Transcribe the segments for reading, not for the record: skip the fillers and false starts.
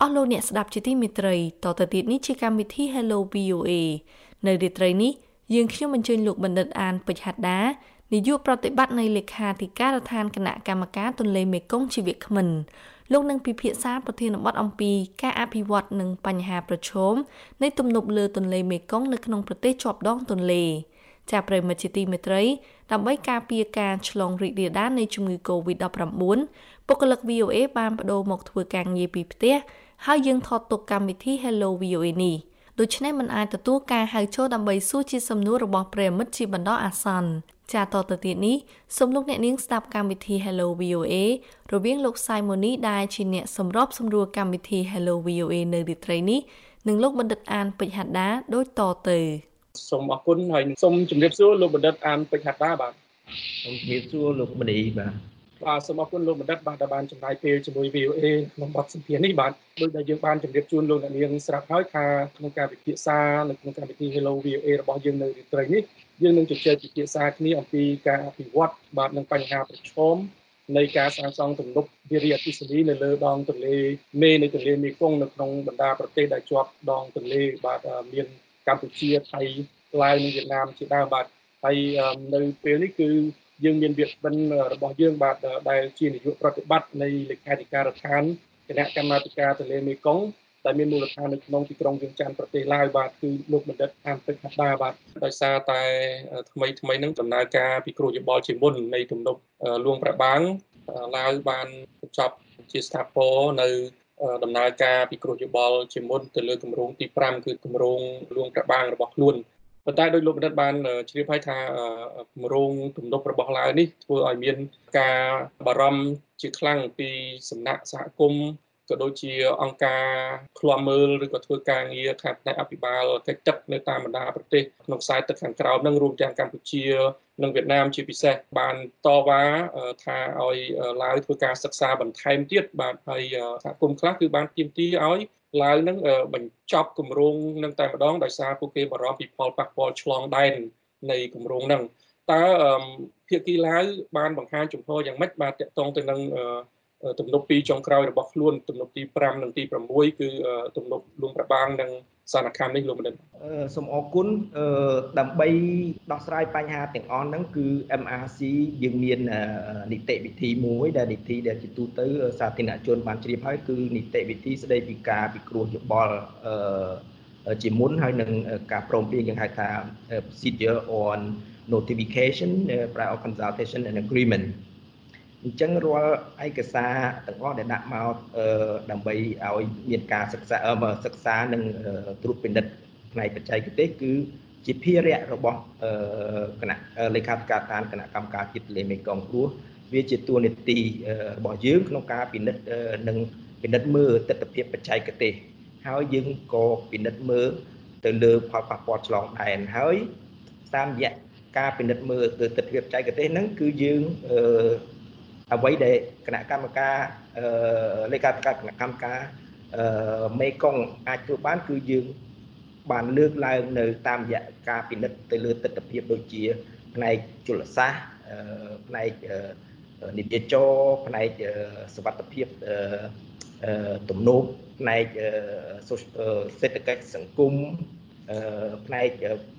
អស់លោកអ្នកស្ដាប់ជាទីមេត្រីតទៅទៀតនេះជាកម្មវិធី Hello VOA នៅរាត្រីនេះយើងខ្ញុំអញ្ជើញលោកបណ្ឌិតអានពេជ្រហត្តានាយកប្រតិបត្តិនៃលេខាធិការដ្ឋានគណៈកម្មការទន្លេមេគង្គជីវគ្មិនលោកនឹងពិភាក្សាប្រធានបទអំពីការអភិវឌ្ឍនិងបញ្ហាប្រឈមនៃទំនប់លើទន្លេមេគង្គនៅក្នុងប្រទេសជាប់ដងទន្លេចាប្រិមត្តជាទីមេត្រីដើម្បីការពារការឆ្លងរីករាលដាលនៃជំងឺ Covid-19 បុគ្គលិក VOA បានបដូរមកធ្វើការងារពីផ្ទះហើយយើងថតទុកកម្មវិធី Hello VOA នេះដូច្នេះមិនអាចទទួលការហៅចូលដើម្បីសួរជាសំណួររបស់ប្រិយមិត្តជាបណ្ដោះអាសន្នចាតទៅទៀតនេះសូមលោកអ្នកនាងស្ដាប់កម្មវិធី Hello VOA រវាងលោក Simoni ដែលជាអ្នកសម្របសម្រួលកម្មវិធី Hello VOA នៅរាត្រីនេះនិងលោកបណ្ឌិតអានពេជ្រហត្តាដូចតទៅសូមអរគុណហើយសូមជម្រាបសួរលោកបណ្ឌិតអានពេជ្រហត្តាបាទសូមជម្រាបសួរលោកមនីបាទសូមអរគុណលោកបណ្ឌិតបាទដែលបានចំណាយពេលជាមួយ VOA ក្នុងបទសម្ភាសន៍នេះបាទដោយដែលយើងបានជម្រាបជូនលោកអ្នកនាងស្រាប់ហើយថាក្នុងការពិភាក្សានៅក្នុងកម្មវិធី Hello VOA របស់យើងនៅរាត្រីនេះយើងនឹងជជែកពិភាក្សាគ្នាអំពីការអភិវឌ្ឍបាទនិងបញ្ហាប្រឈមនៃការសាងសង់ទំនប់វារីអគ្គិសនីនៅលើដងទន្លេមេនៃទន្លេមេគង្គនៅក្នុងបណ្ដាប្រទេសដែលជាប់ដងទន្លេបាទមានកម្ពុជាថៃឡាវនិងវៀតណាមជាដើមបាទហើយនៅពេលនេះគឺយើងមានវាគ្មិនរបស់យើងបាទដែលជានាយកប្រតិបត្តិនៃលេខាធិការដ្ឋានគណៈកម្មាធិការទន្លេមេគង្គដែលមានមូលដ្ឋាននៅក្នុងទីក្រុងវិលច័ន្ទប្រទេសឡាវបាទគឺលោកបណ្ឌិតអានពេជ្រហត្តាបាទដោយសារតែថ្មីនឹងដំណើរការពិគ្រោះយោបល់ជាមុននៃទំនប់លួងប្របាំងឡាវបានបញ្ចប់ជាស្ថាពរនៅដំណើរការពិគ្រោះយោបល់ជាមុនទៅលើគម្រោងទី5គឺគម្រោងលួងប្របាំងរបស់ខ្លួនប៉ុន្តែដោយលោកបណ្ឌិតបានជ្រាបហើយថាគម្រោងទំនប់របស់ឡាវនេះធ្វើឲ្យមានការបារម្ភជាខ្លាំងពីសំណាក់សហគមន៍ក៏ដូចជាអង្គការឃ្លាំមើលឬក៏ធ្វើការងារខាងផ្នែកអភិបាលកិច្ចទឹកនៅតាមបណ្ដាប្រទេសក្នុងខ្សែទឹកខាងក្រោមនឹងរួមទាំងកម្ពុជានិងវៀតណាមជាពិសេសបានតវ៉ាថាឲ្យឡាវធ្វើការសិក្សាបន្ថែមទៀតបាទហើយសហគមន៍ខ្លះគឺបានទាមទារឲ្យឡាវនឹងបញ្ចប់គម្រោងនឹងតែម្ដងដោយសារពួកគេបារម្ភពីផលប៉ះពាល់ឆ្លងដែននៃគម្រោងនឹងតើភាគីឡាវបានបង្ហាញជំហរយ៉ាងម៉េចបាទទាក់ទងទៅនឹងទំនប់2ចុងក្រោយរបស់ខ្លួនទំនប់ទី5និងទី6គឺទំនប់លួងប្របាំងនិងសានខណ្ឌនេះលោកបណ្ឌិតសូមអរគុណដើម្បីដោះស្រាយបញ្ហាទាំងអស់ហ្នឹងគឺ MRC យើងមាននីតិវិធីមួយដែលនីតិដែលជាទូទៅសាធារណជនបានជ្រាបហើយគឺនីតិវិធីស្ដីពីការពិគ្រោះយោបល់ជាមុនហើយនឹងការព្រមព្រៀងយើងហៅថា procedure on notification prior consultation and agreement អញ្ចឹងរាល់ឯកសារទាំងអស់ដែលដាក់មកដើម្បីឲ្យមានការសិក្សានិងត្រួតពិនិត្យផ្នែកបច្ចេកទេសគឺជាភារៈរបស់គណៈលេខាធិការដ្ឋានគណៈកម្មការជាតិទន្លេមេគង្គព្រោះវាជាតួនាទីរបស់យើងក្នុងការពិនិត្យនិងពិនិត្យមើលទិដ្ឋភាពបច្ចេកទេសហើយយើងក៏ពិនិត្យមើលទៅលើផលប៉ះពាល់ឆ្លងដែនហើយតាមរយៈការពិនិត្យមើលទៅទិដ្ឋភាពបច្ចេកទេសហ្នឹងគឺយើងអ្វីដែលគណៈកម្មការលេខាធិការគណៈកម្មការមេគង្គអាចធ្វើបានគឺយើងបានលើកឡើងនៅតាមរយៈការពិនិត្យទៅលើទិដ្ឋភាពដូចជាផ្នែកជលសាស្ត្រផ្នែកនិតិចរផ្នែកសុវត្ថិភាពទំនប់ផ្នែកសេដ្ឋកិច្ចសង្គមផ្នែក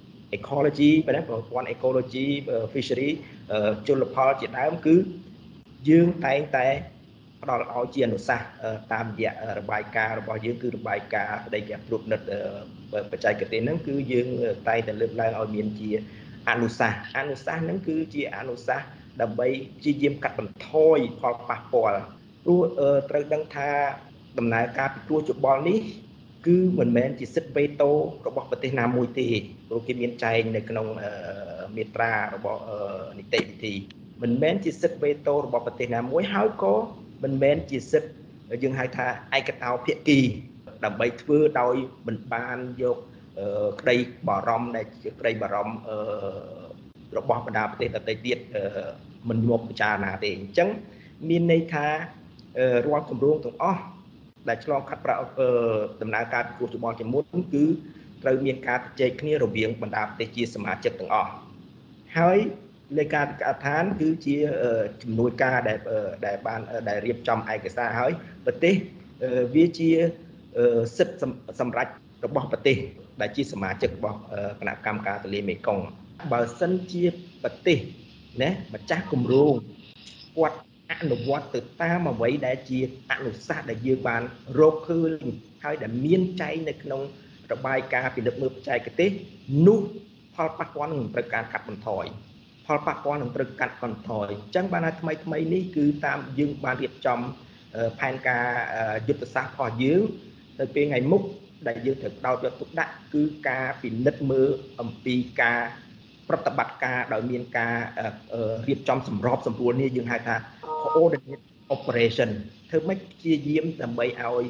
ecology ប្រព័ន្ធ ecology fishery ជលផលជាដើមគឺយើងតែងតែផ្ដល់ឲ្យជាអនុសាសន៍តាមរយៈរបាយការណ៍របស់យើងគឺរបាយការណ៍ស្ដីពីត្រួតពិនិត្យបច្ចេកទេសហ្នឹងគឺយើងតែងតែលើកឡើងឲ្យមានជាអនុសាសន៍ហ្នឹងគឺជាអនុសាសន៍ដើម្បីព្យាយាមកាត់បន្ថយផលប៉ះពាល់ព្រោះត្រូវដឹងថាដំណើរការពិគ្រោះយោបល់នេះគឺមិនមែនជាសិទ្ធិវេតូរបស់ប្រទេសណាមួយទេព្រោះគេមានចែងនៅក្នុងមាត្រារបស់នីតិវិធីមិនមែនជាសិទ្ធិវេតូរបស់ប្រទេសណាមួយហើយក៏មិនមែនជាសិទ្ធិយើងហៅថាឯកតោភាគីដើម្បីធ្វើដោយមិនបានយកក្តីបារម្ភដែលជាក្តីបារម្ភរបស់បណ្ដាប្រទេសដទៃទៀតមិនយកពិចារណាទេអញ្ចឹងមានន័យថារាល់គម្រោងទាំងអស់ដែលឆ្លងកាត់ដំណើរការពិគ្រោះយោបល់ជាមុនគឺត្រូវមានការជជែកគ្នារវាងបណ្ដាប្រទេសជាសមាជិកទាំងអស់ហើយលេខាធិការដ្ឋានគឺជាជំនួយការដែលបានរៀបចំឯកសារហើយប្រទេសវាជាសិទ្ធិសម្រេចរបស់ប្រទេសដែលជាសមាជិករបស់គណៈកម្មការទន្លេមេគង្គបើសិនជាប្រទេសណាម្ចាស់គម្រោងគាត់អនុវត្តទៅតាមអ្វីដែលជាអនុសាសន៍ដែលយើងបានរកឃើញហើយដែលមានចែងនៅក្នុងរបាយការណ៍ពិនិត្យមើលបច្ចេកទេសនោះផលប៉ះពាល់នឹងត្រូវការកាត់បន្ថយផលប៉ះពាល់នឹងត្រូវកាត់បន្ថយអញ្ចឹងបានថាថ្មីនេះគឺតាមយើងបានរៀបចំផែនការយុទ្ធសាស្ត្ររបស់យើងទៅពេលថ្ងៃមុខដែលយើងត្រូវដោតយកទុកដាក់គឺការពិនិត្យមើលអំពីការប្រតិបត្តិការដោយមានការរៀបចំសម្របសម្រួលនេះយើងហៅថា coordinate operation ធ្វើម៉េចព្យាយាមដើម្បីឲ្យ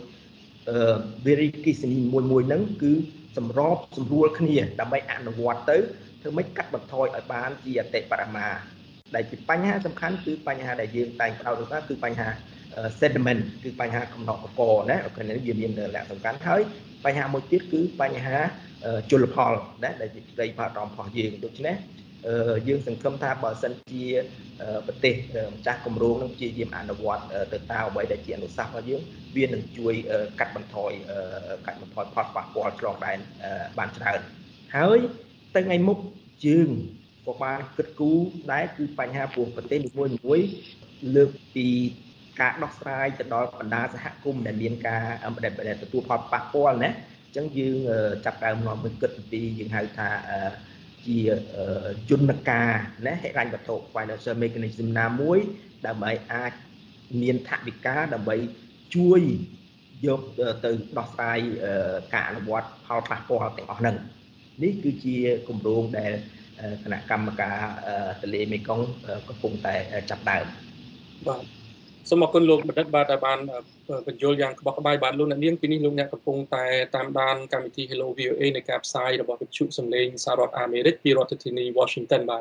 verification មួយហ្នឹងគឺសម្របសម្រួលគ្នាដើម្បីអនុវត្តទៅធ្វើម៉េចកាត់បន្ថយឲ្យបានជាអតិបរមាដែលជាបញ្ហាសំខាន់គឺបញ្ហាដែលយើងតែងផ្ដោតទៅគឺបញ្ហា sediment គឺបញ្ហាកំណកកកណាអូខេនេះវាមានលក្ខណៈសំខាន់ហើយបញ្ហាមួយទៀតគឺបញ្ហាជលផលណាដែលជាក្តីបារម្ភរបស់យើងដូច្នេះយើងសង្ឃឹមថាបើសិនជាប្រទេសម្ចាស់គម្រោងនឹងព្យាយាមអនុវត្តទៅតាមអ្វីដែលជាអនុសាសន៍របស់យើងវានឹងជួយកាត់បន្ថយផលប៉ះពាល់ឆ្លងដែនបានច្រើនហើយទៅថ្ងៃមុខយើងក៏បានគិតគូរដែរគឺបញ្ហាព្រោះប្រទេសនីមួយៗលើកពីការដោះស្រាយទៅដល់បណ្ដាសហគមន៍ដែលមានការទទួលផលប៉ះពាល់ណាអញ្ចឹងយើងចាប់ដើមមកគិតពីយើងហៅថាជាយន្តការណាហិរញ្ញវត្ថុ financial mechanism ណាមួយដើម្បីអាចមានថវិកាដើម្បីជួយយកទៅដោះស្រាយការអនុវត្តផលប៉ះពាល់ទាំងអស់ហ្នឹងនេះគឺជាគម្រោងដែលគណៈកម្មការទន្លេមេគង្គកំពុងតែចាប់ដើមបាទសូមអរគុណលោកបណ្ឌិតបាទដែលបានបញ្យល់យ៉ាងក្បោះក្បាយបាទលោកអ្នកនាងពីនេះលោកអ្នកកំពុងតែតាមដានកម្មវិធី Hello VOA នៃការផ្សាយរបស់វិទ្យុសំឡេងសហរដ្ឋអាមេរិកពីរដ្ឋធានី Washington បាទ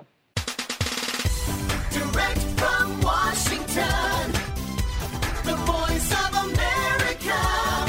Direct from Washington The Voice of America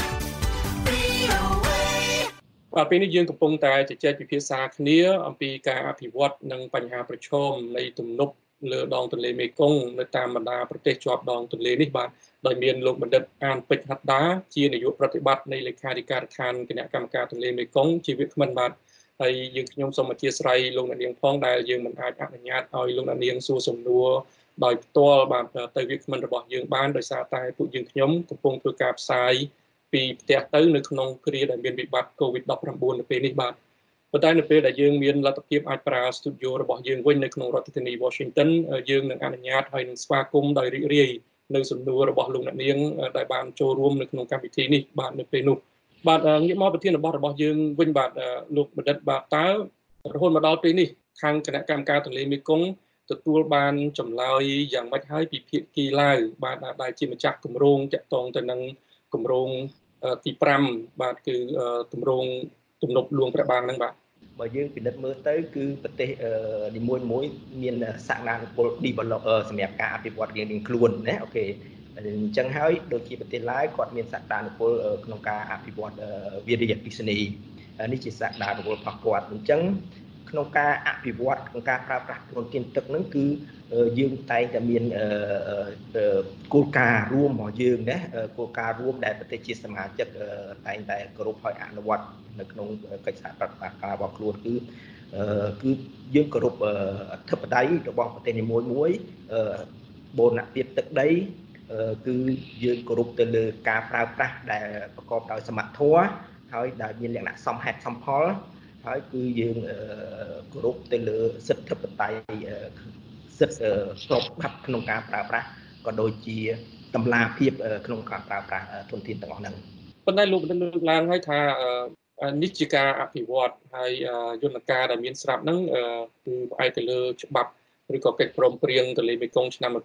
VOA បាទពេលនេះយើងកំពុងតែជជែកពិភាក្សាគ្នាអំពីការអភិវឌ្ឍនិងបញ្ហាប្រឈមនៃទំនប់លើដងទន្លេមេគង្គនៅតាមបណ្ដាប្រទេសជាប់ដងទន្លេនេះបាទដោយមានលោកបណ្ឌិតអានពេជ្រហត្តាជានាយកប្រតិបត្តិនៃលេខាធិការដ្ឋានគណៈកម្មការទន្លេមេគង្គជាវាគ្មិនបាទហើយយើងខ្ញុំសូមអធិស្ឋានលោកអ្នកនាងផងដែលយើងមិនអាចអនុញ្ញាតឲ្យលោកអ្នកនាងសួរសំណួរដោយផ្ទាល់បាទទៅវាគ្មិនរបស់យើងបានដោយសារតែពួកយើងខ្ញុំកំពុងធ្វើការផ្សាយពីផ្ទះទៅនៅក្នុងគ្រាដែលមានវិបត្តិ COVID-19 នៅពេលនេះបាទប៉ុន្តែនៅពេលដែលយើងមានលទ្ធភាពអាចប្រើ studio របស់យើងវិញនៅក្នុងរដ្ឋធានី Washington យើងនឹងអនុញ្ញាតឲ្យនឹងស្វាគមន៍ដោយរីករាយនៅសំណួររបស់លោកអ្នកនាងដែលបានចូលរួមនៅក្នុងកម្មវិធីនេះបាទនៅពេលនោះបាទងាកមកប្រធានបទរបស់យើងវិញបាទលោកបណ្ឌិតបាទតើរហូតមកដល់ពេលនេះខាងគណៈកម្មការទន្លេមេគង្គទទួលបានចម្លើយយ៉ាងម៉េចហើយពីភាគីឡាវបាទដែលជាម្ចាស់គម្រោងតាក់ទងទៅនឹងគម្រោងទី5បាទគឺគម្រោងទំនប់លួងព្រះបាងហ្នឹងបាទបើយើងពិនិត្យមើលទៅគឺប្រទេសនីមួយមានសក្តានុពល develop សម្រាប់ការអភិវឌ្ឍរៀងៗខ្លួនណាអូខេអញ្ចឹងហើយដូចជាប្រទេសឡាវគាត់មានសក្តានុពលក្នុងការអភិវឌ្ឍវារីអគ្គិសនីនេះជាសក្តានុពលរបស់គាត់អញ្ចឹងក្នុងការអភិវឌ្ឍក្នុងការប្រើប្រាស់ធនធានទឹកហ្នឹងគឺយើងតែងតែមានគោលការណ៍រួមរបស់យើងណាគោលការណ៍រួមដែលប្រទេសជាសមាជិកតែងតែគោរពឲ្យអនុវត្តនៅក្នុងកិច្ចសហប្រតិបត្តិការរបស់ខ្លួនគឺយើងគោរពអធិបតេយ្យរបស់ប្រទេសនីមួយបូរណភាពទឹកដីគឺយើងគោរពទៅលើការប្រើប្រាស់ដែលប្រកបដោយសមត្ថធម៌ហើយដែលមានលក្ខណៈសមហេតុសមផលហើយគឺយើងគោរពទៅលើសិទ្ធិបតេយ្យសិទ្ធិស្របច្បាប់ក្នុងការប្រើប្រាស់ក៏ដូចជាតម្លាភាពក្នុងការប្រើប្រាស់ធនធានទាំងអស់ហ្នឹងប៉ុន្តែលោកបានលើកឡើងហើយថានេះជាការអភិវឌ្ឍហើយយន្តការដែលមានស្រាប់ហ្នឹងគឺផ្អែកទៅលើច្បាប់ឬក៏កិច្ចព្រមព្រៀងទន្លេមេគង្គឆ្នាំ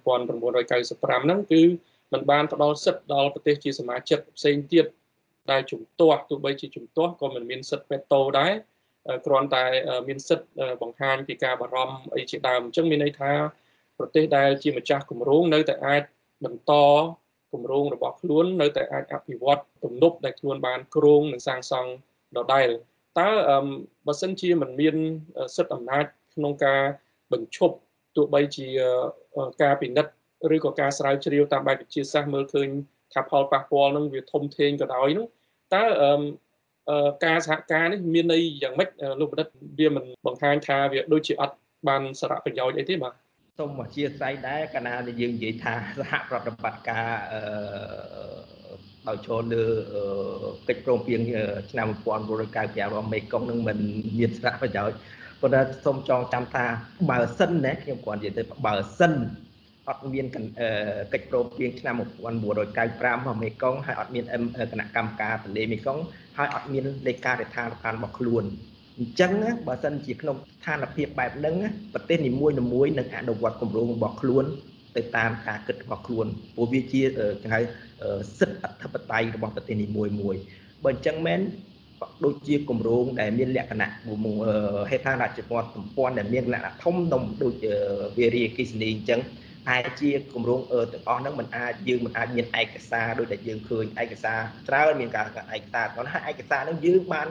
1995ហ្នឹងគឺมันបានផ្ដល់សិទ្ធិដល់ប្រទេសជាសមាជិកផ្សេងទៀតដែលជំទាស់ទោះបីជាជំទាស់ក៏មិនមានសិទ្ធិវេតូដែរគ្រាន់តែមានសិទ្ធិបង្ហាញពីការបារម្ភអីជាដើមអញ្ចឹងមានន័យថាប្រទេសដែលជាម្ចាស់គម្រោងនៅតែអាចបន្តគម្រោងរបស់ខ្លួននៅតែអាចអភិវឌ្ឍទំនប់ដែលខ្លួនបានគ្រោងនិងសាងសង់ដដែលតើបើសិនជាមិនមានសិទ្ធិអំណាចក្នុងការបញ្ឈប់ទោះបីជាការពិនិត្យឬក៏ការស្រាវជ្រាវតាមបែបវិទ្យាសាស្ត្រមើលឃើញថាផលប៉ះពាល់នឹងវាធំធេងក៏ដោយនោះតើការសហការនេះមានន័យយ៉ាងម៉េចលោកបណ្ឌិតវាមិនបង្ហាញថាវាដូចជាអត់បានសារៈប្រយោជន៍អីទេបាទសូមអធិស្ឋានដែរកាលណាដែលយើងនិយាយថាសហប្រតិបត្តិការដោយចូលលើកិច្ចព្រមព្រៀងឆ្នាំ1995របស់មេកុងនឹងមិនមានសារៈប្រយោជន៍ប៉ុន្តែសូមចងចាំថាបើសិនណាខ្ញុំគ្រាន់និយាយទៅបើសិនអត់មានកិច្ចព្រមព្រៀងឆ្នាំ1995របស់មេកុងហើយអត់មានគណៈកម្មការទន្លេមេកុងហើយអត់មានលេខារដ្ឋាភិបាលរបស់ខ្លួនអញ្ចឹងបើសិនជាក្នុងស្ថានភាពបែបហ្នឹងប្រទេសនីមួយៗនឹងអនុវត្តគម្រោងរបស់ខ្លួនទៅតាមការគិតរបស់ខ្លួនព្រោះវាជាគេហៅសិទ្ធិអធិបតេយ្យរបស់ប្រទេសនីមួយៗបើអញ្ចឹងមែនដូចជាគម្រោងដែលមានលក្ខណៈហេដ្ឋារចនាសម្ព័ន្ធដែលមានលក្ខណៈធំដុំដូចវារីអគ្គិសនីអញ្ចឹងហើយជាគម្រោងទាំងអស់ហ្នឹងយើងមិនអាចមានឯកសារដូចតែយើងឃើញឯកសារច្រើនមានការឯកសារគាត់ហើយឯកសារហ្នឹងយើងបាន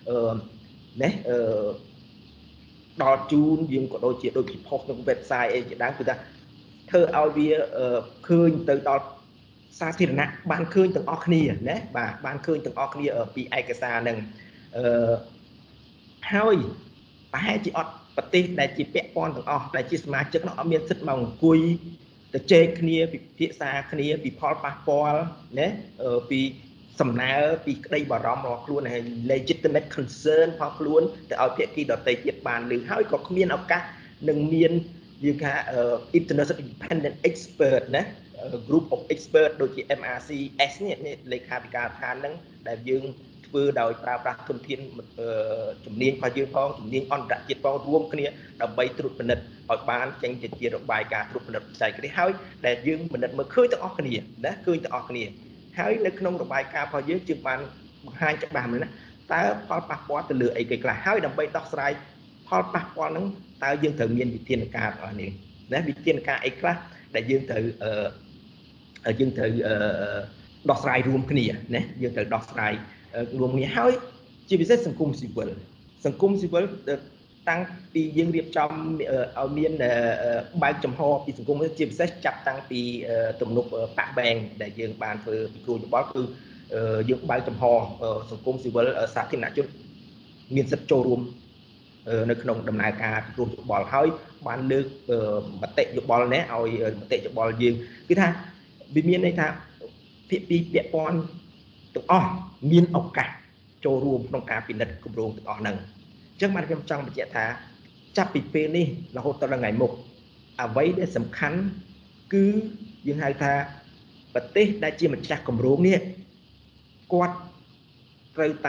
ដល់ជូនយើងក៏ដូចជាដូចពីផុសក្នុង website អីជាដើមគឺថាធ្វើឲ្យវាឃើញទៅដល់សាធារណៈបានឃើញទាំងអស់គ្នាណាបាទបានឃើញទាំងអស់គ្នាពីឯកសារហ្នឹងហើយប្រហែលជាអត់ប្រទេសដែលជាពាក់ព័ន្ធទាំងអស់ដែលជាសមាជិកនោះអត់មានសិទ្ធិមកអង្គុយទៅជែកគ្នាពិភាក្សាគ្នាពីផលប៉ះពាល់ណាពីសំណើពីក្តីបារម្ភរបស់ខ្លួនហើយ legitimate concern របស់ខ្លួនទៅឲ្យភាគីដទៃទៀតបានលើហើយក៏គ្មានឱកាសនឹងមានយើងថា international independent expert ណា group of expert ដូចជា MRCS នេះលេខាធិការដ្ឋានហ្នឹងដែលយើងធ្វើដោយប្រើប្រាស់ធនធានជំនាញរបស់យើងផងជំនាញអន្តរជាតិផងរួមគ្នាដើម្បីត្រួតពិនិត្យឲ្យបានចេញជារបាយការណ៍ត្រួតពិនិត្យផ្សាយគ្នាហើយដែលយើងពិនិត្យមើលឃើញទាំងអស់គ្នាណាឃើញទាំងអស់គ្នាហើយនៅក្នុងរបាយការណ៍របស់យើងបានបង្ហាញច្បាស់មែនណាតើផលប៉ះពាល់ទៅលើអីគេខ្លះហើយដើម្បីដោះស្រាយផលប៉ះពាល់ហ្នឹងតើយើងត្រូវមានវិធានការរបស់នេះណាវិធានការអីខ្លះដែលយើងត្រូវដោះស្រាយរួមគ្នាណាយើងត្រូវដោះស្រាយរួមគ្នាហើយជាពិសេសសង្គមស៊ីវិលតាំងពីយើងរៀបចំឲ្យមានបើកចំហពីសង្គមជាពិសេសចាប់តាំងពីទំនប់ប៉ាក់បែងដែលយើងបានធ្វើពិគ្រោះយោបល់គឺយើងបើកចំហសង្គមស៊ីវិលសាធារណជនមានសិទ្ធិចូលរួមនៅក្នុងដំណើរការពិគ្រោះយោបល់ហើយបានលើកមតិយោបល់នេះឲ្យមតិយោបល់យើងគឺថាវាមានន័យថាភាគីពាក់ព័ន្ធទាំងអស់មានឱកាសចូលរួមក្នុងការពិនិត្យគម្រោងទាំងអស់ហ្នឹងអញ្ចឹងបានខ្ញុំចង់បញ្ជាក់ថាចាប់ពីពេលនេះរហូតដល់ថ្ងៃមុខអ្វីដែលសំខាន់គឺយើងហៅថាប្រទេសដែលជាម្ចាស់គម្រោងនេះគាត់ត្រូវតែ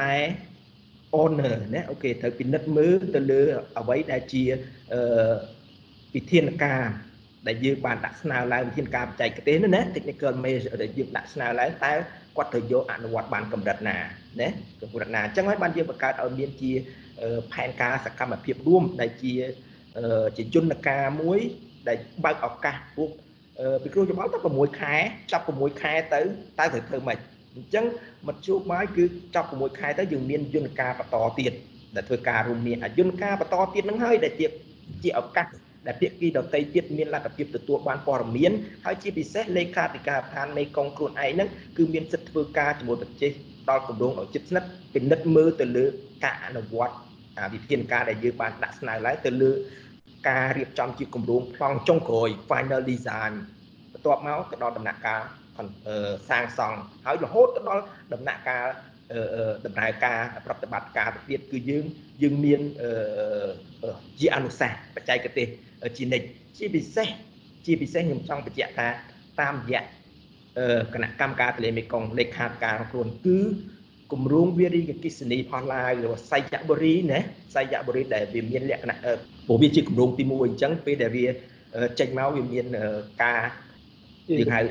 honor ណាអូខេត្រូវពិនិត្យមើលទៅលើអ្វីដែលជាវិធានការដែលយើងបានដាក់ស្នើឡើងវិធានការបច្ចេកទេសនោះណា technical measure ដែលយើងដាក់ស្នើឡើងតើគាត់ត្រូវយកអនុវត្តបានកម្រិតណាណាកម្រិតណាអញ្ចឹងហើយបានយើងបង្កើតឲ្យមានជាផែនការសកម្មភាពរួមដែលជាយន្តការមួយដែលបើកឱកាសពួកពិគ្រោះយោបល់តែ6ខែចាប់6ខែទៅតើត្រូវធ្វើម៉េចអញ្ចឹងមធ្យោបាយគឺចាប់6ខែទៅយើងមានយន្តការបន្តទៀតដែលធ្វើការរួមគ្នាយន្តការបន្តទៀតហ្នឹងហើយដែលជាឱកាសដែលភាគីដទៃទៀតមានលទ្ធភាពទទួលបានព័ត៌មានហើយជាពិសេសលេខាធិការដ្ឋានមេកុងខ្លួនឯងហ្នឹងគឺមានសិទ្ធិធ្វើការជាមួយប្រទេសដល់គម្រោងឲ្យជិតស្និទ្ធពិនិត្យមើលទៅលើការអនុវត្តវិធានការដែលយើងបានដាក់ស្នើឡើងទៅលើការរៀបចំជាគម្រោងប្លង់ចុងក្រោយ final design បន្ទាប់មកទៅដល់ដំណាក់កាលសាងសង់ហើយរហូតទៅដល់ដំណាក់កាលដំណើរការប្រតិបត្តិការទៅទៀតគឺយើងមានជាអនុសាសន៍បច្ចេកទេសជានិច្ចជាពិសេសខ្ញុំចង់បញ្ជាក់ថាតាមរយៈគណៈកម្មការទន្លេមេគង្គលេខាធិការខ្លួនគឺគម្រោងវារីអគ្គិសនីផោះឡាវឬសៃយបុរីណាសៃយបុរីដែលវាមានលក្ខណៈព្រោះវាជាគម្រោងទី1អញ្ចឹងពេលដែលវាចេញមកវាមានការយើងហៅ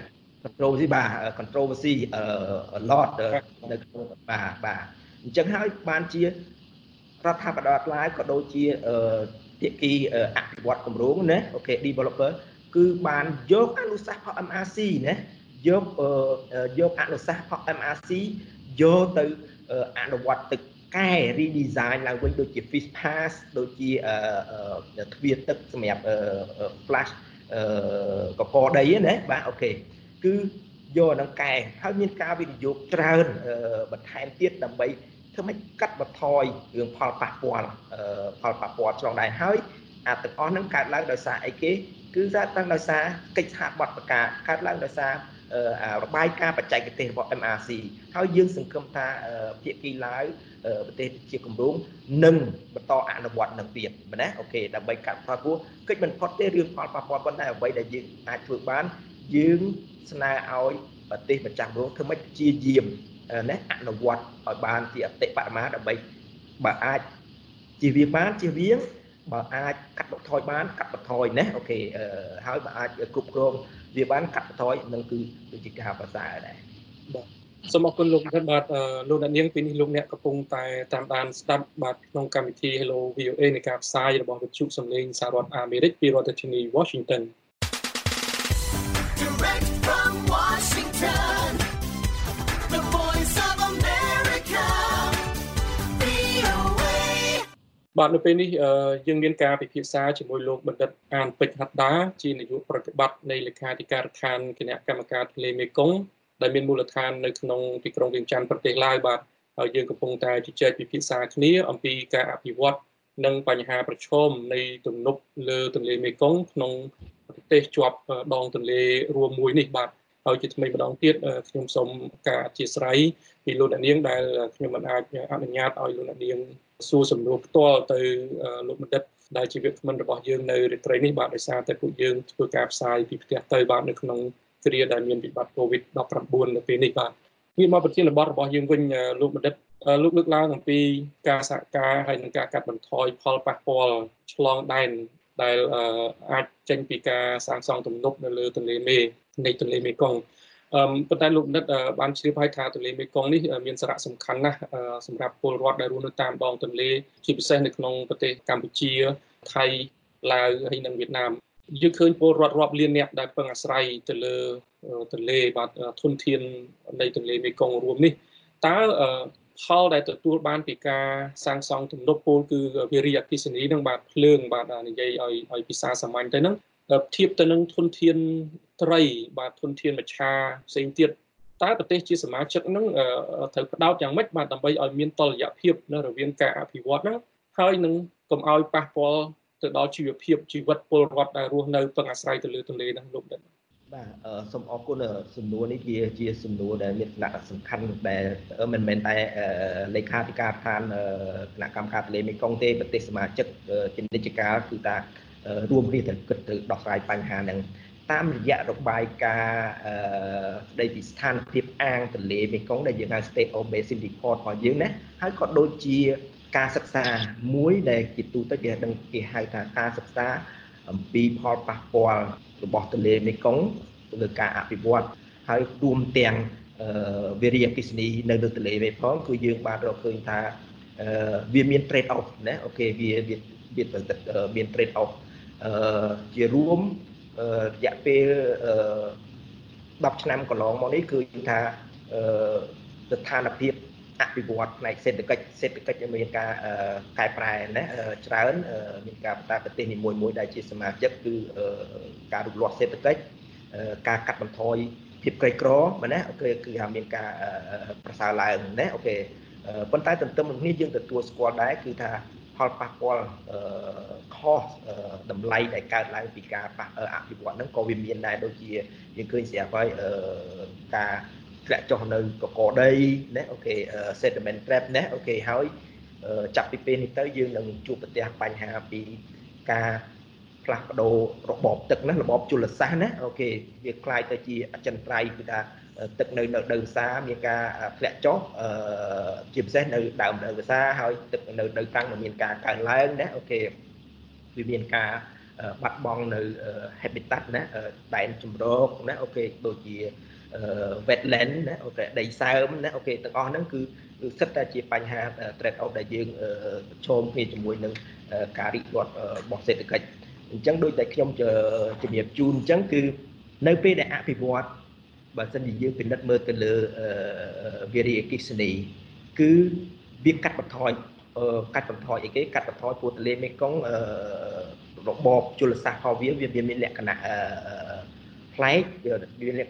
controversy lot នៅក្នុងបាទអញ្ចឹងហើយបានជារដ្ឋាភិបាលឡាវក៏ដូចជាភាគីអភិវឌ្ឍគម្រោងណាអូខេ developer គឺបានយកអនុសាសន៍ផល MRC ណាយកអនុសាសន៍ផល MRC យកទៅអនុវត្តទៅកែ redesign ឡើងវិញដូចជា fish pass ដូចជាទ្វារទឹកសម្រាប់ flash កកដីណាបាទអូខេគឺយកនឹងកែហើយមានការវិនិយោគច្រើនបន្ថែមទៀតដើម្បីធ្វើម៉េចកាត់បន្ថយរឿងផលប៉ះពាល់ឆ្លងដែនហើយអាទាំងអស់ហ្នឹងកើតឡើងដោយសារអីគេគឺកើតឡើងដោយសារកិច្ចសហបត្តិការកើតឡើងដោយសាររបាយការណ៍បច្ចេកទេសរបស់ MRC ហើយយើងសង្ឃឹមថាភាគីឡាវប្រទេសជាគម្រោងនឹងបន្តអនុវត្តនឹងទៀតមែនណាអូខេដើម្បីកាត់បន្ថយព្រោះកិច្ចមិនផុតទេរឿងផលប៉ះពាល់ប៉ុន្តែអ្វីដែលយើងអាចធ្វើបានយើងស្នើឲ្យប្រទេសម្ចាស់គម្រោងធ្វើម៉េចព្យាយាមណាអនុវត្តឲ្យបានជាអតិបរមាដើម្បីបើអាចជៀសវាងបានជៀសវាងបើអាចកាត់បន្ថយបានកាត់បន្ថយណាអូខេហើយបើអាចគ្រប់គ្រងវាបានកាត់បន្ថយនឹងគឺគឺជាការប្រសើរដែរបាទសូមអរគុណលោកបណ្ឌិតបាទលោកអ្នកនាងពេលនេះលោកអ្នកកំពុងតែតាមដានស្ដាប់បាទក្នុងកម្មវិធី Hello VOA នៃការផ្សាយរបស់វិទ្យុសំឡេងសហរដ្ឋអាមេរិកពីរដ្ឋធានី Washington Direct from Washington, the voice of America, VOA. បាទនៅពេលនេះយើងមានការពិភាក្សាជាមួយលោកបណ្ឌិតអានពេជ្រហត្តាជានាយកប្រតិបត្តិនៃលេខាធិការដ្ឋានគណៈកម្មការទន្លេមេគង្គដែលមានមូលដ្ឋាននៅក្នុងទីក្រុងវិលច័ន្ទប្រទេសឡាវបាទហើយយើងកំពុងតែជជែកពិភាក្សាគ្នាអំពីការអភិវឌ្ឍនិងបញ្ហាប្រឈមនៃទំនប់លើទន្លេមេគង្គក្នុងប្រទេសជាប់ដងទន្លេរួមមួយនេះបាទហើយជាថ្មីម្ដងទៀតខ្ញុំសូមការអធិស្ឋានពីលោកអ្នកនាងដែលខ្ញុំមិនអាចអនុញ្ញាតឲ្យលោកអ្នកនាងសួរសំណួរផ្ទាល់ទៅលោកបណ្ឌិតដែលជាវាគ្មិនរបស់យើងនៅរាត្រីនេះបាទដោយសារតែពួកយើងធ្វើការផ្សាយពីផ្ទះទៅបាទនៅក្នុងគ្រាដែលមានវិបត្តិ COVID-19 នៅពេលនេះបាទងាកមកប្រធានបទរបស់យើងវិញលោកបណ្ឌិតលោកលើកឡើងអំពីការសហការហើយនិងការកាត់បន្ថយផលប៉ះពាល់ឆ្លងដែនដែលអាចចេញពីការសាងសង់ទំនប់នៅលើទន្លេមេនៃទន្លេមេគង្គប៉ុន្តែលោកបណ្ឌិតបានជ្រាបហើយថាទន្លេមេគង្គនេះមានសារៈសំខាន់ណាស់សម្រាប់ពលរដ្ឋដែលរស់នៅតាមដងទន្លេជាពិសេសនៅក្នុងប្រទេសកម្ពុជាថៃឡាវហើយនិងវៀតណាមយើងឃើញពលរដ្ឋរាប់លានអ្នកដែលពឹងអាស្រ័យទៅលើទន្លេបាទធនធាននៃទន្លេមេគង្គរួមនេះតើផលដែលទទួលបានពីការសាងសង់ទំនប់ពលគឺវារីអគ្គិសនីនឹងបាទភ្លើងបាទនិយាយឲ្យភាសាសាមញ្ញទៅហ្នឹងធៀបទៅនឹងធនធានត្រីបាទធនធានមច្ឆាផ្សេងទៀតតើប្រទេសជាសមាជិកហ្នឹងត្រូវផ្ដោតយ៉ាងម៉េចបាទដើម្បីឲ្យមានតុល្យភាពនៅរវាងការអភិវឌ្ឍហ្នឹងហើយនឹងកុំឲ្យប៉ះពាល់ទៅដល់ជីវភាពជីវិតពលរដ្ឋដែលរស់នៅពឹងអាស្រ័យទៅលើទន្លេហ្នឹងលោកបណ្ឌិតបាទសូមអរគុណសំណួរនេះជាសំណួរដែលមានសារៈសំខាន់ដែលមិនមែនតែលេខាធិការដ្ឋានគណៈកម្មការទន្លេមេគង្គទេប្រទេសសមាជិកជានិច្ចកាលគឺថារួមគ្នាទៅគិតទៅដោះស្រាយបញ្ហាហ្នឹងតាមរយៈរបាយការណ៍ស្ដីពីស្ថានភាពអាងទន្លេមេគង្គដែលយើងហៅ State of Basin Report របស់យើងណាហើយក៏ដូចជាការសិក្សាមួយដែលជាទូទៅគេហៅថាការសិក្សាអំពីផលប៉ះពាល់របស់ទន្លេមេគង្គទៅលើការអភិវឌ្ឍហើយរួមទាំងវារីអគ្គិសនីនៅលើទន្លេមេគង្គគឺយើងបានរកឃើញថាវាមាន trade off ណាអូខេវាមាន trade off ជារួមរយៈពេល10ឆ្នាំកន្លងមកនេះគឺថាស្ថានភាពអភិវឌ្ឍផ្នែកសេដ្ឋកិច្ចមានការកែប្រែណាច្រើនមានការបន្តប្រទេសនីមួយៗដែលជាសមាជិកគឺការលូតលាស់សេដ្ឋកិច្ចការកាត់បន្ថយភាពក្រីក្រមែនណាអូខេគឺថាមានការប្រសើរឡើងណាអូខេប៉ុន្តែទន្ទឹមនឹងនេះយើងទទួលស្គាល់ដែរគឺថាផលប៉ះពាល់ខុសតម្លៃដែលកើតឡើងពីការអភិវឌ្ឍហ្នឹងក៏វាមានដែរដូចជាយើងឃើញស្រាប់ហើយការធ្លាក់ចុះនៅកកដីណាអូខេ sediment trap ណាអូខេហើយចាប់ពីពេលនេះទៅយើងនឹងជួបប្រទះបញ្ហាពីការផ្លាស់ប្ដូររបបទឹកណារបបជលសាស្ត្រណាអូខេវាคล้ายទៅជាអចិន្ត្រៃយ៍គឺថាទឹកនៅដីផ្សារមានការធ្លាក់ចុះជាពិសេសនៅដើមដីផ្សារហើយទឹកនៅដីតាំងមានការកើនឡើងណាអូខេវាមានការបាត់បង់នៅ habitat ណាដែនជម្រកណាអូខេដូចជាwetland ណាអូខេដីសើមណាអូខេទាំងអស់ហ្នឹងគឺសិតតែជាបញ្ហា trade off ដែលយើងប្រឈមគ្នាជាមួយនឹងការរីករាលរបស់សេដ្ឋកិច្ចអញ្ចឹងដូចតែខ្ញុំជំរាបជូនអញ្ចឹងគឺនៅពេលដែលអភិវឌ្ឍបើសិនជាយើងពិនិត្យមើលទៅលើវារីអគ្គិសនីគឺវាកាត់បន្ថយអីគេកាត់បន្ថយព្រោះទន្លេមេគង្គរបបជលសាស្ត្ររបស់វាមានលក្ខណៈប្លែកវាលក្ខណៈ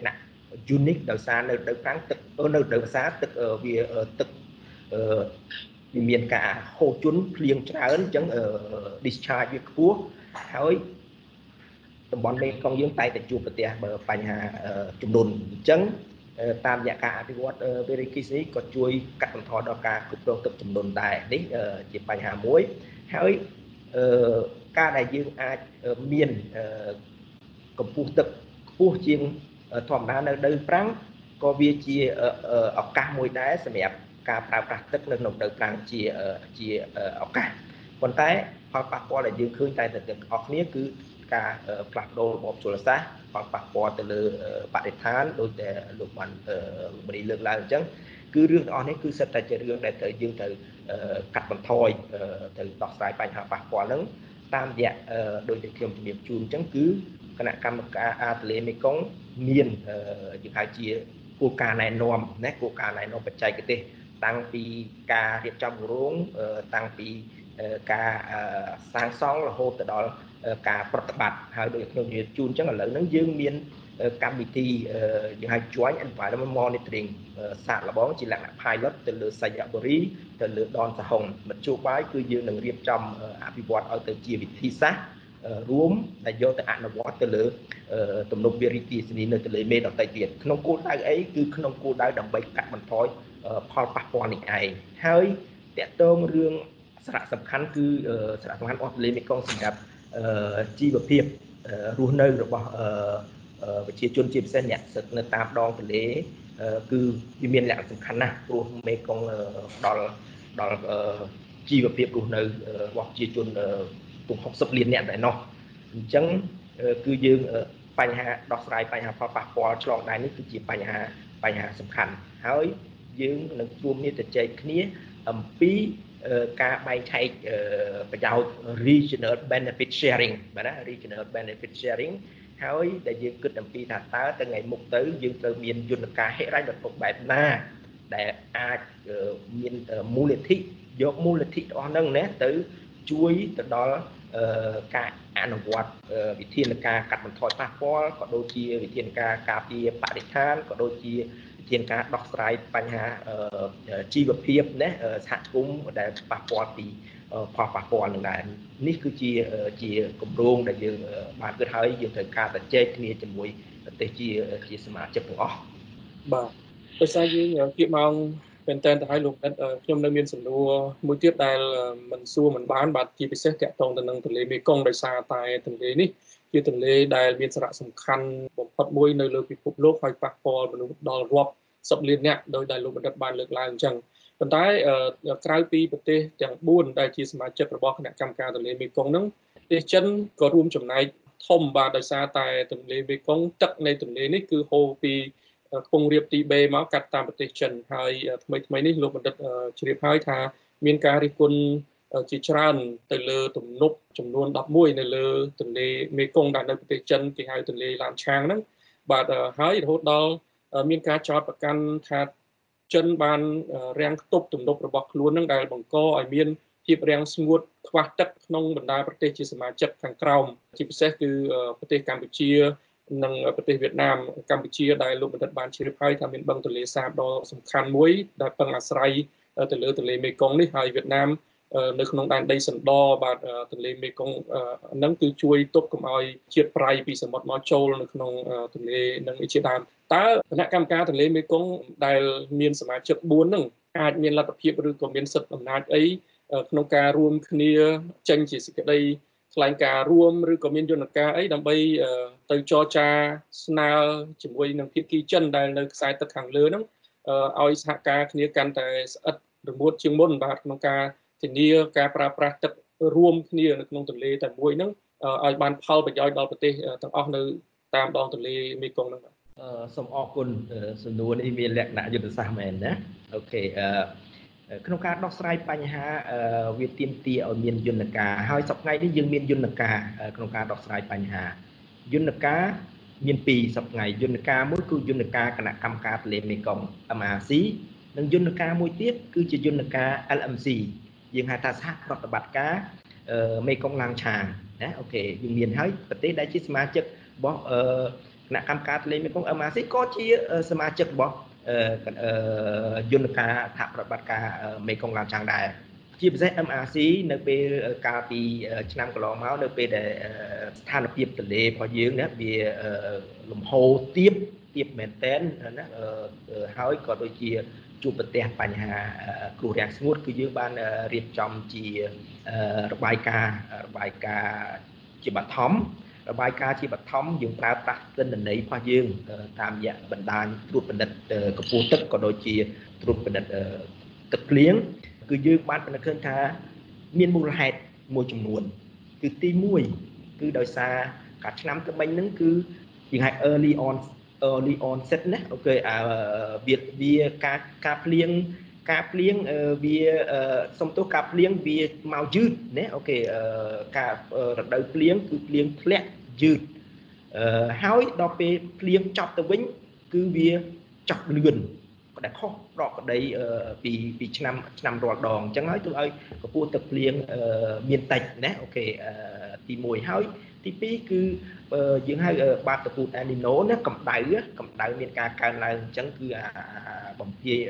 unique ដោយសារនៅដីប្រាំងទឹកនៅដីភាសាទឹកវាទឹកវាមានការហូរជន់ភ្លៀងច្រើនអញ្ចឹងdischarge វាខ្ពស់ហើយតំបន់មេគង្គយើងតែងតែជួបប្រទះបញ្ហាជំនន់អញ្ចឹងតាមរយៈការអភិវឌ្ឍ Verikis នេះក៏ជួយកាត់បន្ថយដល់ការគ្រប់គ្រងទឹកជំនន់ដែរនេះជាបញ្ហាមួយហើយការដែលយើងអាចមានកម្ពស់ទឹកខ្ពស់ជាងធម្មតានៅដីប្រាំងក៏វាជាឱកាសមួយដែរសម្រាប់ការប្រើប្រាស់ទឹកនៅក្នុងដីប្រាំងជាឱកាសប៉ុន្តែផលប៉ះពាល់ដែលយើងឃើញតែទាំងអស់គ្នាគឺការផ្លាស់ប្ដូររបបជលសាស្ត្រផលប៉ះពាល់ទៅលើបរិស្ថានដោយតែលោកបានបរិយាលើកឡើងអញ្ចឹងគឺរឿងទាំងអស់នេះគឺសិតតែជារឿងដែលយើងត្រូវកាត់បន្ថយទៅដោះស្រាយបញ្ហាប៉ះពាល់ហ្នឹងតាមរយៈដោយតែខ្ញុំជំរាបជូនអញ្ចឹងគឺគណៈកម្មការទន្លេមេគង្គមានយើងហៅជាគោលការណ៍ណែនាំណាគោលការណ៍ណែនាំបច្ចេកទេសតាំងពីការរៀបចំគម្រោងតាំងពីការសាងសង់រហូតទៅដល់ការប្រតិបត្តិហើយដូចខ្ញុំនិយាយជូនអញ្ចឹងឥឡូវហ្នឹងយើងមានកម្មវិធីយើងហៅ Joint Environment Monitoring សាកល្បងជាលក្ខណៈ pilot ទៅលើសយបុរីទៅលើដនសហុងមជ្ឈបាយគឺយើងនឹងរៀបចំអភិវឌ្ឍឲ្យទៅជាវិធីសាស្ត្ររួមដែលយកទៅអនុវត្តទៅលើទំនប់វារីអគ្គិសនីនៅទន្លេមេដទៃទៀតក្នុងគោលដៅអីគឺក្នុងគោលដៅដើម្បីកាត់បន្ថយផលប៉ះពាល់នេះឯងហើយតកតងរឿងសារៈសំខាន់គឺសារៈសំខាន់របស់ទន្លេមេគង្គសម្រាប់ជីវភាពរស់នៅរបស់ប្រជាជនជាពិសេសអ្នកស្ថិតនៅតាមដងទន្លេគឺវាមានលក្ខណៈសំខាន់ណាស់ព្រោះមេគង្គដល់ជីវភាពរស់នៅរបស់ប្រជាជនពុំ60លានអ្នកតែនោះអញ្ចឹងគឺយើងបញ្ហាដោះស្រាយបញ្ហាផលប៉ះពាល់ឆ្លងដែននេះគឺជាបញ្ហាសំខាន់ហើយយើងនឹងរួមគ្នាជជែកគ្នាអំពីការបែងចែកប្រយោជន៍ regional benefit sharing បាទណា regional benefit sharing ហើយដែលយើងគិតអំពីថាតើទៅថ្ងៃមុខទៅយើងត្រូវមានយន្តការហិរញ្ញវត្ថុបែបណាដែលអាចមានមូលនិធិយកមូលនិធិរបស់ហ្នឹងណាទៅជួយទៅដល់ការអនុវត្តវិធានការកាត់បន្ថយប៉ះពាល់ក៏ដូចជាវិធានការការពារបរិស្ថានក៏ដូចជាវិធានការដោះស្រាយបញ្ហាជីវភាពណាសហគមន៍ដែលប៉ះពាល់ពីផលប៉ះពាល់នឹងដែរនេះគឺជាគម្រោងដែលយើងបានគិតហើយយើងត្រូវការតែជែកគ្នាជាមួយប្រទេសជាសមាជិកទាំងអស់បាទដោយសារយើងគៀកម៉ោងមែនតើទៅឲ្យលោកខ្ញុំនៅមានសំណួរមួយទៀតដែលមិនសួរមិនបានបាទជាពិសេសតាក់ទងទៅនឹងទន្លេមេគង្គដោយសារតែទន្លេនេះជាទន្លេដែលមានសារៈសំខាន់បំផុតមួយនៅលើពិភពលោកហើយប៉ះពាល់មនុស្សដល់រាប់សិបលាននាក់ដោយដែលលោកបណ្ឌិតបានលើកឡើងអញ្ចឹងប៉ុន្តែក្រៅពីប្រទេសទាំង4ដែលជាសមាជិករបស់គណៈកម្មការទន្លេមេគង្គហ្នឹងប្រទេសចិនក៏រួមចំណែកធំបាទដោយសារតែទន្លេមេគង្គទឹកនៃទន្លេនេះគឺហូរពីខ្ពង់រាបទីបេមកកាត់តាមប្រទេសចិនហើយថ្មីនេះលោកបណ្ឌិតជ្រាបហើយថាមានការរិះគន់ជាច្រើនទៅលើទំនប់ចំនួន11នៅលើទន្លេមេគង្គដែលនៅប្រទេសចិនគេហៅទន្លេឡានឆាងហ្នឹងបាទហើយរហូតដល់មានការចោទប្រកាន់ថាចិនបានរាំងខ្ទប់ទំនប់របស់ខ្លួនហ្នឹងដែលបង្កឲ្យមានភាពរាំងស្ងួតខ្វះទឹកក្នុងបណ្ដាប្រទេសជាសមាជិកខាងក្រោមជាពិសេសគឺប្រទេសកម្ពុជានិងប្រទេសវៀតណាមកម្ពុជាដែលលោកបណ្ឌិតបានជ្រាបហើយថាមានបឹងទន្លេសាបដ៏សំខាន់មួយដែលពឹងអាស្រ័យទៅលើទន្លេមេគង្គនេះហើយវៀតណាមនៅក្នុងដែនដីសណ្ដបាទទន្លេមេគង្គហ្នឹងគឺជួយទប់កុំឲ្យជាតិប្រៃពីសមុទ្រមកចូលនៅក្នុងទន្លេនឹងជាដើមតើគណៈកម្មការទន្លេមេគង្គដែលមានសមាជិក4ហ្នឹងអាចមានលទ្ធភាពឬក៏មានសិទ្ធិអំណាចអីក្នុងការរួមគ្នាចេញជាសេចក្តីថ្លែងការណ៍រួមឬក៏មានយន្តការអីដើម្បីទៅចរចាស្នើជាមួយនឹងភាគីចិនដែលនៅខ្សែទឹកខាងលើហ្នឹងឲ្យសហការគ្នាកាន់តែស្អិតរមួតជាងមុនបាទក្នុងការធានាការប្រើប្រាស់ទឹករួមគ្នានៅក្នុងទន្លេតែមួយហ្នឹងឲ្យបានផលប្រយោជន៍ដល់ប្រទេសទាំងអស់នៅតាមដងទន្លេមេគង្គហ្នឹងបាទសូមអរគុណសំណួរនេះមានលក្ខណៈយុទ្ធសាស្ត្រមែនណាអូខេក្នុងការដោះស្រាយបញ្ហាវាទាមទារឲ្យមានយន្តការហើយសប្តាហ៍នេះយើងមានយន្តការក្នុងការដោះស្រាយបញ្ហាយន្តការមាន2សប្តាហ៍យន្តការមួយគឺយន្តការគណៈកម្មការទន្លេមេគង្គ MRC និងយន្តការមួយទៀតគឺជាយន្តការ LMC យើងហៅថាសហប្រតិបត្តិការមេគង្គឡាងឆាងណាអូខេយើងមានហើយប្រទេសដែលជាសមាជិករបស់គណៈកម្មការទន្លេមេគង្គ MRC ក៏ជាសមាជិករបស់យន្តការសហប្រតិបត្តិការមេគង្គឡានឆាងដែរជាពិសេស MRC នៅពេលកាលពីឆ្នាំកន្លងមកនៅពេលដែលស្ថានភាពទន្លេរបស់យើងណាវាលំហូរទាបមែនទែនណាហើយក៏ដូចជាជួបប្រទះបញ្ហាគ្រោះរាំងស្ងួតគឺយើងបានរៀបចំជារបាយការណ៍ជាបឋមយើងប្រើប្រាស់ទិន្នន័យរបស់យើងតាមរយៈបណ្ដាញត្រួតពិនិត្យកម្ពស់ទឹកក៏ដូចជាត្រួតពិនិត្យទឹកភ្លៀងគឺយើងបានពិនិត្យឃើញថាមានមូលហេតុមួយចំនួនគឺទី1គឺដោយសារកាលឆ្នាំទៅមិញហ្នឹងគឺយើងហៅ early onset ណាអូខេវាការភ្លៀងវាសុំទោសការភ្លៀងវាមកយឺតណាអូខេការរដូវភ្លៀងគឺភ្លៀងធ្លាក់យឺតហើយដល់ពេលភ្លៀងចប់ទៅវិញគឺវាចប់លឿនក៏ដែលខុសប្រកក្តីពីឆ្នាំរាល់ដងអញ្ចឹងហើយធ្វើឲ្យកម្ពស់ទឹកភ្លៀងមានតិចណាអូខេទី1ហើយទី2គឺយើងហៅបាតុភូត El Nino ណាកម្ដៅមានការកើនឡើងអញ្ចឹងគឺបំភាយ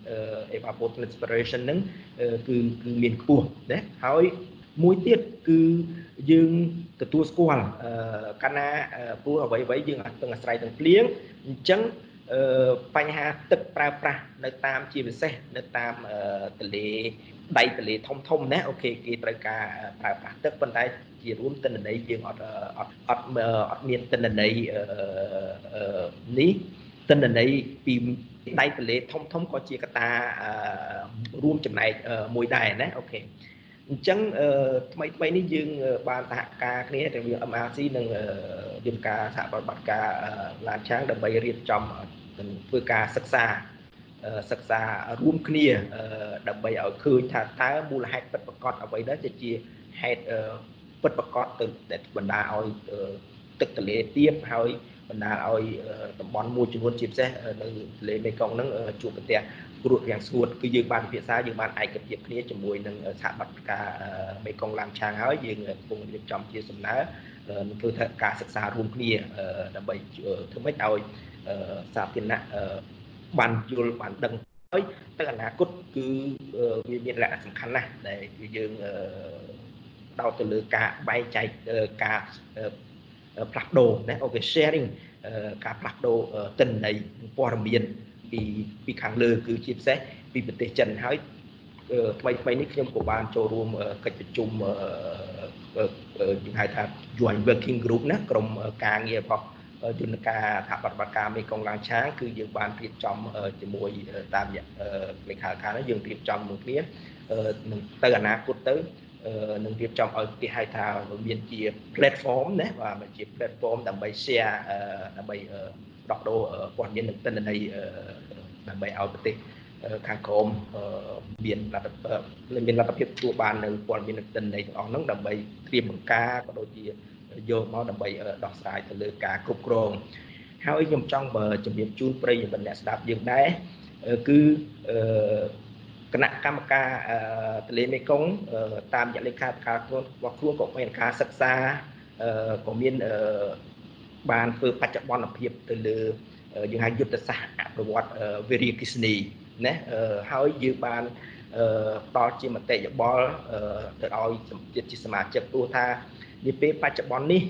evapotranspiration ហ្នឹងគឺមានខ្ពស់ណាហើយមួយទៀតគឺយើងទទួលស្គាល់កាលណាព្រោះអ្វីៗយើងអាចទាំងអាស្រ័យទាំងភ្លៀងអញ្ចឹងបញ្ហាទឹកប្រើប្រាស់នៅតាមជាពិសេសនៅតាមទន្លេដៃទន្លេធំណាអូខេគេត្រូវការប្រើប្រាស់ទឹកប៉ុន្តែជារួមទិន្នន័យយើងអត់មានទិន្នន័យនេះទិន្នន័យពីដៃទន្លេធំក៏ជាកត្តារួមចំណែកមួយដែរណាអូខេអញ្ចឹងថ្មីនេះយើងបានសហការគ្នារវាង MRC និងយន្តការសហប្រតិបត្តិការឡានឆាងដើម្បីរៀបចំធ្វើការសិក្សារួមគ្នាដើម្បីឲ្យឃើញថាតើមូលហេតុពិតប្រាកដអ្វីដែរជាហេតុពិតប្រាកដទៅដែលបណ្ដាលឲ្យទឹកទន្លេទាបហើយបណ្ដាលឲ្យតំបន់មួយចំនួនជាពិសេសនៅទន្លេមេគង្គហ្នឹងជួបប្រទះគ្រោះរាំងស្ងួតគឺយើងបានពិភាក្សាយើងបានឯកភាពគ្នាជាមួយនឹងសហប្រតិបត្តិការមេគង្គឡានឆាងហើយយើងកំពុងរៀបចំជាសំណើនឹងធ្វើការសិក្សារួមគ្នាដើម្បីធ្វើម៉េចឲ្យសាធារណៈបានយល់បានដឹងហើយទៅអនាគតគឺវាមានលក្ខណៈសំខាន់ណាស់ដែលយើងដោតទៅលើការបែងចែកការផ្លាស់ប្ដូរណាអូខេ sharing ការផ្លាស់ប្ដូរទិន្នន័យព័ត៌មានពីខាងលើគឺជាពិសេសពីប្រទេសចិនហើយថ្មីនេះខ្ញុំក៏បានចូលរួមកិច្ចប្រជុំយើងហៅថា joint working group ណាក្រុមការងាររបស់យន្តការសហប្រតិបត្តិការមេគង្គឡានឆាងគឺយើងបានរៀបចំជាមួយតាមរយៈលេខាធិការនេះយើងរៀបចំមួយគ្នានឹងទៅអនាគតទៅនឹងរៀបចំឲ្យគេហៅថាមានជា platform ណាបាទជា platform ដើម្បី share ដើម្បីដោះដូរព័ត៌មាននិងទិន្នន័យដើម្បីឲ្យប្រទេសខាងក្រោមមានលទ្ធភាពទទួលបាននៅព័ត៌មាននិងទិន្នន័យទាំងអស់ហ្នឹងដើម្បីត្រៀមបង្ការក៏ដូចជាយកមកដើម្បីដោះស្រាយទៅលើការគ្រប់គ្រងហើយខ្ញុំចង់ជំរាបជូនប្រិយមិត្តអ្នកស្ដាប់យើងដែរគឺគណៈកម្មការទន្លេមេគង្គតាមរយៈលេខាធិការរបស់ខ្លួនក៏មានការសិក្សាក៏មានបានធ្វើបច្ចុប្បន្នភាពទៅលើយើងហៅយុទ្ធសាស្ត្រអភិវឌ្ឍវារីអគ្គិសនីណាហើយយើងបានផ្ដល់ជាមតិយោបល់ទៅឲ្យជាសមាជិកព្រោះថានាពេលបច្ចុប្បន្ននេះ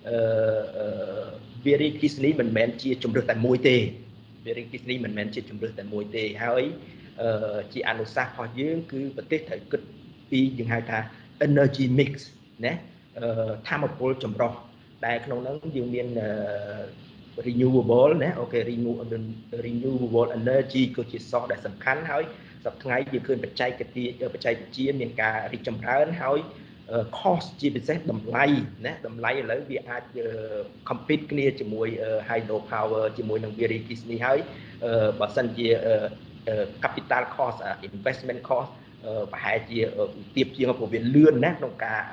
វារីអគ្គិសនីមិនមែនជាជំរើសតែមួយទេហើយជាអនុសាសន៍របស់យើងគឺប្រទេសត្រូវគិតពីយើងហៅថា energy mix ណាធម្មពលចម្រុះដែលក្នុងនោះយើងមានrenewable ណាអូខេ renewable energy គឺជាសោះដែលសំខាន់ហើយសប្តាហ៍ថ្ងៃយើងឃើញបច្ចេកវិទ្យាមានការរីកចម្រើនហើយ cost ជាពិសេសតម្លៃឥឡូវវាអាច compete គ្នាជាមួយ hydro power ជាមួយនឹងវារីអគ្គិសនីហើយបើសិនជាcapital cost investment cost ប្រហែលជាទាបជាងព្រោះវាលឿនណាស់ក្នុងការ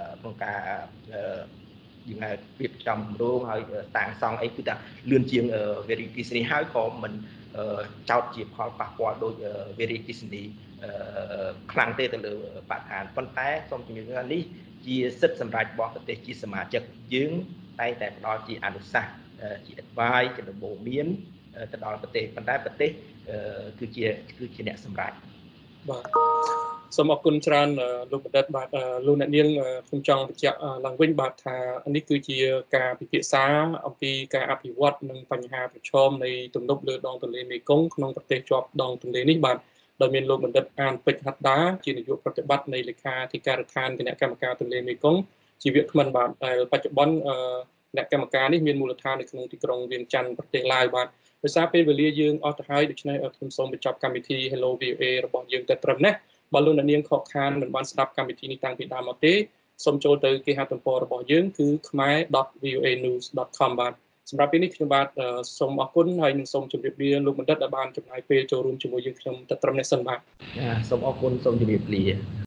យើងហៅរៀបចំគម្រោងហើយតាំងសង់អីគឺថាលឿនជាងវារីអគ្គិសនីហើយក៏មិនចោតជាផលប៉ះពាល់ដោយវារីអគ្គិសនីខ្លាំងទេទៅលើបរិស្ថានប៉ុន្តែសូមជំរាបថានេះជាសិទ្ធិសម្រាប់របស់ប្រទេសជាសមាជិកយើងតែផ្ដល់ជាអនុសាសន៍ជា advice ជាដំបូន្មានទៅដល់ប្រទេសប៉ុន្តែប្រទេសគឺជាអ្នកសម្រេចបាទសូមអរគុណច្រើនលោកបណ្ឌិតបាទលោកអ្នកនាងខ្ញុំចង់បញ្ជាក់ឡើងវិញបាទថានេះគឺជាការពិភាក្សាអំពីការអភិវឌ្ឍនិងបញ្ហាប្រឈមនៃទំនប់លើដងទន្លេមេគង្គក្នុងប្រទេសជាប់ដងទន្លេនេះបាទដោយមានលោកបណ្ឌិតអានពេជ្រហត្តាជានាយកប្រតិបត្តិនៃលេខាធិការដ្ឋានគណៈកម្មការទន្លេមេគង្គជាវាគ្មិនបាទដែលបច្ចុប្បន្នគណៈកម្មការនេះមានមូលដ្ឋាននៅក្នុងទីក្រុងវៀងច័ន្ទប្រទេសឡាវបាទដោយសារពេលវេលាយើងអស់ទៅហើយដូច្នេះខ្ញុំសូមបញ្ចប់កម្មវិធី Hello VOA របស់យើងតែត្រឹមនេះបើលោកអ្នកនាងខកខានមិនបានស្ដាប់កម្មវិធីនេះតាំងពីដើមមកទេសូមចូលទៅគេហទំព័ររបស់យើងគឺ khmer.voanews.com បាទសម្រាប់ពេលនេះខ្ញុំបាទសូមអរគុណហើយនឹងសូមជម្រាបលាលោកបណ្ឌិតដែលបានចំណាយពេលចូលរួមជាមួយយើងខ្ញុំតែត្រឹមនេះសិនបាទសូមអរគុណសូមជម្រាបលា